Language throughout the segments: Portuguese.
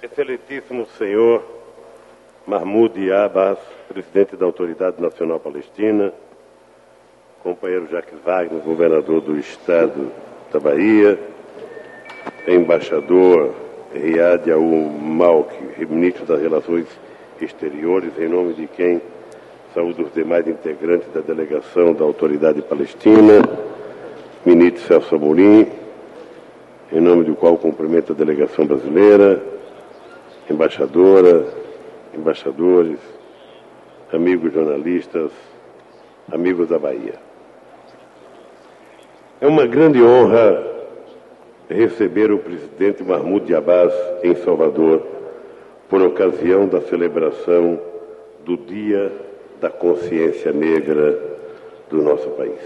Excelentíssimo senhor Mahmoud Abbas, presidente da Autoridade Nacional Palestina, companheiro Jacques Wagner, governador do Estado da Bahia, embaixador Riad Al-Malki, ministro das Relações Exteriores, em nome de quem saúdo os demais integrantes da delegação da Autoridade Palestina, ministro Celso Amorim, em nome do qual cumprimento a delegação brasileira, embaixadora, embaixadores, amigos jornalistas, amigos da Bahia. É uma grande honra receber o presidente Mahmoud Abbas em Salvador, por ocasião da celebração do Dia da Consciência Negra do nosso país.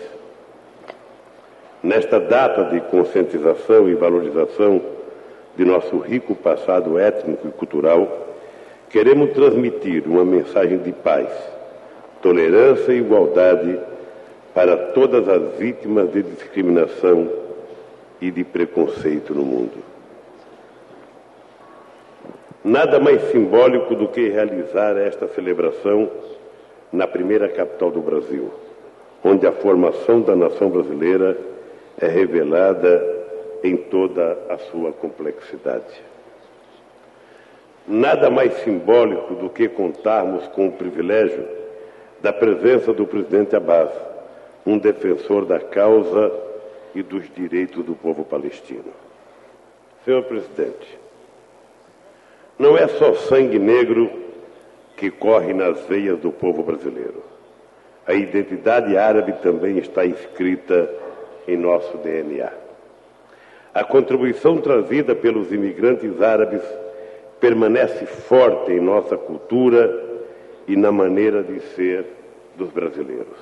Nesta data de conscientização e valorização de nosso rico passado étnico e cultural, queremos transmitir uma mensagem de paz, tolerância e igualdade para todas as vítimas de discriminação e de preconceito no mundo. Nada mais simbólico do que realizar esta celebração na primeira capital do Brasil, onde a formação da nação brasileira é revelada em toda a sua complexidade. Nada mais simbólico do que contarmos com o privilégio da presença do presidente Abbas, um defensor da causa e dos direitos do povo palestino. Senhor presidente, não é só sangue negro que corre nas veias do povo brasileiro. A identidade árabe também está inscrita em nosso DNA. A contribuição trazida pelos imigrantes árabes permanece forte em nossa cultura e na maneira de ser dos brasileiros.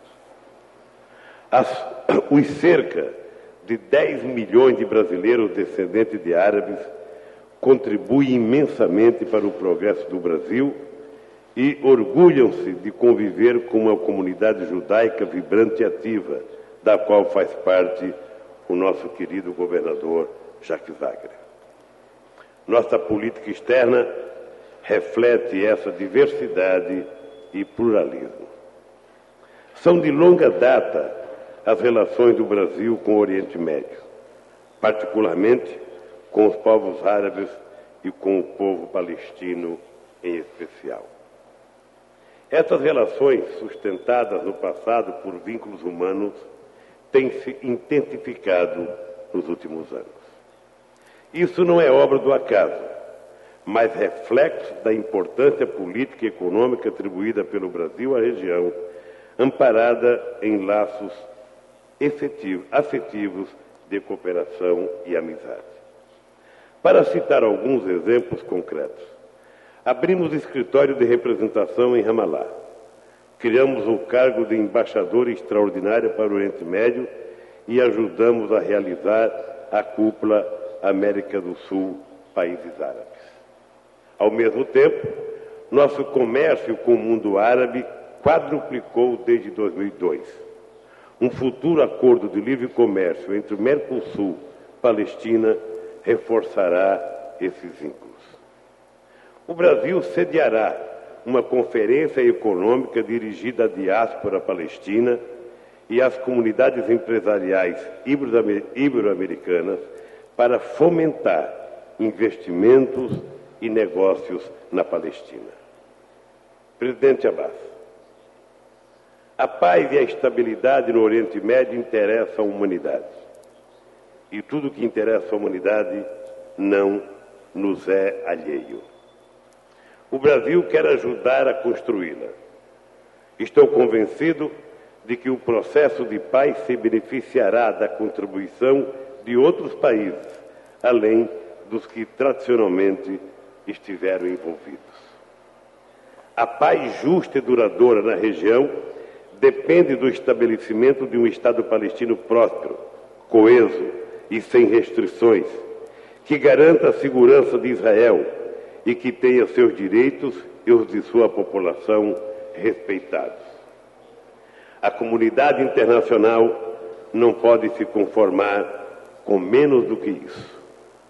Os cerca de 10 milhões de brasileiros descendentes de árabes contribuem imensamente para o progresso do Brasil e orgulham-se de conviver com uma comunidade judaica vibrante e ativa, da qual faz parte o nosso querido governador Jacques Wagner. Nossa política externa reflete essa diversidade e pluralismo. São de longa data as relações do Brasil com o Oriente Médio, particularmente com os povos árabes e com o povo palestino em especial. Essas relações, sustentadas no passado por vínculos humanos, têm se intensificado nos últimos anos. Isso não é obra do acaso, mas reflexo da importância política e econômica atribuída pelo Brasil à região, amparada em laços afetivos de cooperação e amizade. Para citar alguns exemplos concretos, abrimos escritório de representação em Ramallah, criamos o cargo de embaixador extraordinário para o Oriente Médio e ajudamos a realizar a cúpula América do Sul, países árabes. Ao mesmo tempo, nosso comércio com o mundo árabe quadruplicou desde 2002. Um futuro acordo de livre comércio entre o Mercosul e Palestina reforçará esses vínculos. O Brasil sediará uma conferência econômica dirigida à diáspora palestina e às comunidades empresariais ibero-americanas para fomentar investimentos e negócios na Palestina. Presidente Abbas, a paz e a estabilidade no Oriente Médio interessam a humanidade. E tudo que interessa a humanidade não nos é alheio. O Brasil quer ajudar a construí-la. Estou convencido de que o processo de paz se beneficiará da contribuição de outros países, além dos que tradicionalmente estiveram envolvidos. A paz justa e duradoura na região depende do estabelecimento de um Estado palestino próspero, coeso e sem restrições, que garanta a segurança de Israel e que tenha seus direitos e os de sua população respeitados. A comunidade internacional não pode se conformar com menos do que isso.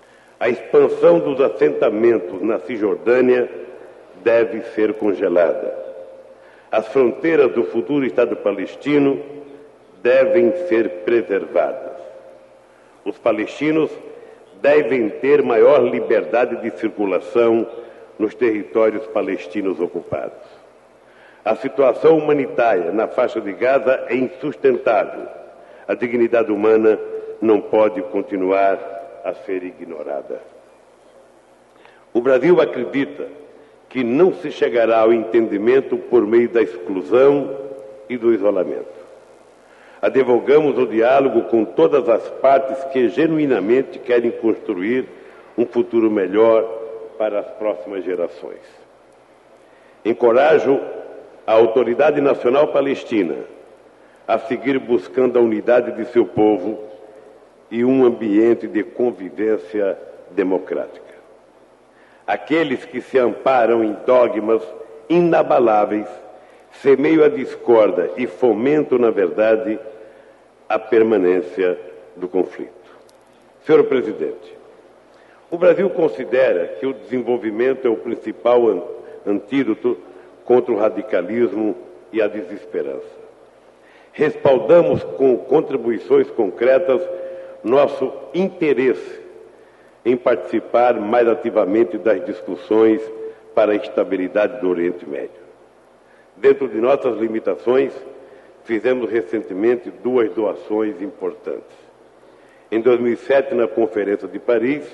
A expansão dos assentamentos na Cisjordânia deve ser congelada. As fronteiras do futuro Estado palestino devem ser preservadas. Os palestinos devem ter maior liberdade de circulação nos territórios palestinos ocupados. A situação humanitária na faixa de Gaza é insustentável. A dignidade humana não pode continuar a ser ignorada. O Brasil acredita que não se chegará ao entendimento por meio da exclusão e do isolamento. Advogamos o diálogo com todas as partes que genuinamente querem construir um futuro melhor para as próximas gerações. Encorajo a Autoridade Nacional Palestina a seguir buscando a unidade de seu povo e um ambiente de convivência democrática. Aqueles que se amparam em dogmas inabaláveis semeiam a discórdia e fomentam, na verdade, a permanência do conflito. Senhor Presidente, o Brasil considera que o desenvolvimento é o principal antídoto contra o radicalismo e a desesperança. Respaldamos com contribuições concretas nosso interesse em participar mais ativamente das discussões para a estabilidade do Oriente Médio. Dentro de nossas limitações, fizemos recentemente 2 doações importantes. Em 2007, na Conferência de Paris,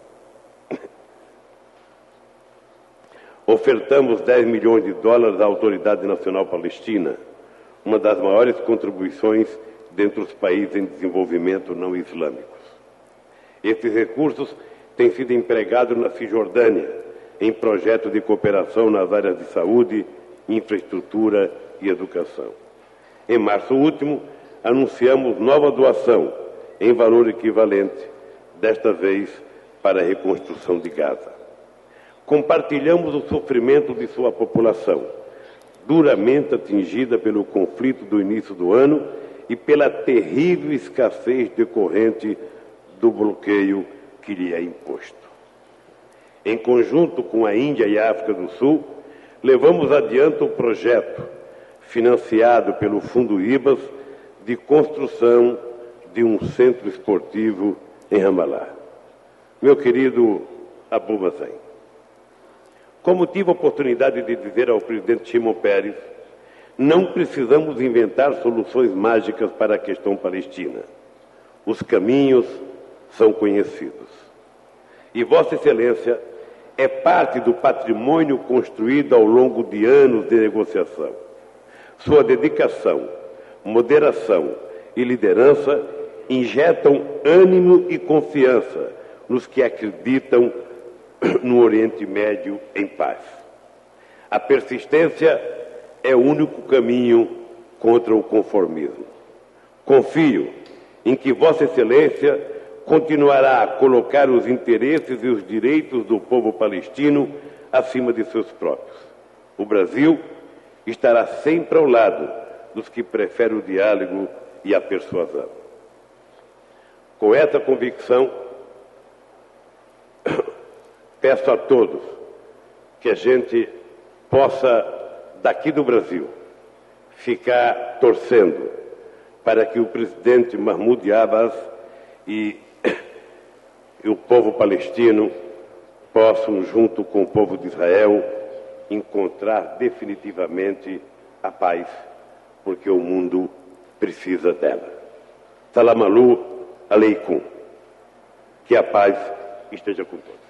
ofertamos $10 milhões à Autoridade Nacional Palestina, uma das maiores contribuições dentre os países em desenvolvimento não islâmicos. Esses recursos têm sido empregados na Cisjordânia, em projetos de cooperação nas áreas de saúde, infraestrutura e educação. Em março último, anunciamos nova doação em valor equivalente, desta vez para a reconstrução de Gaza. Compartilhamos o sofrimento de sua população, duramente atingida pelo conflito do início do ano e pela terrível escassez decorrente do bloqueio que lhe é imposto. Em conjunto com a Índia e a África do Sul, levamos adiante o projeto, financiado pelo Fundo IBAS, de construção de um centro esportivo em Ramallah. Meu querido Abu Mazen, como tive a oportunidade de dizer ao presidente Shimon Peres, não precisamos inventar soluções mágicas para a questão palestina. Os caminhos são conhecidos. E Vossa Excelência é parte do patrimônio construído ao longo de anos de negociação. Sua dedicação, moderação e liderança injetam ânimo e confiança nos que acreditam no Oriente Médio em paz. A persistência é o único caminho contra o conformismo. Confio em que Vossa Excelência continuará a colocar os interesses e os direitos do povo palestino acima de seus próprios. O Brasil estará sempre ao lado dos que preferem o diálogo e a persuasão. Com essa convicção, peço a todos que a gente possa, daqui do Brasil, ficar torcendo para que o presidente Mahmoud Abbas e o povo palestino possam, junto com o povo de Israel, encontrar definitivamente a paz, porque o mundo precisa dela. Salam aleikum. Que a paz esteja com todos.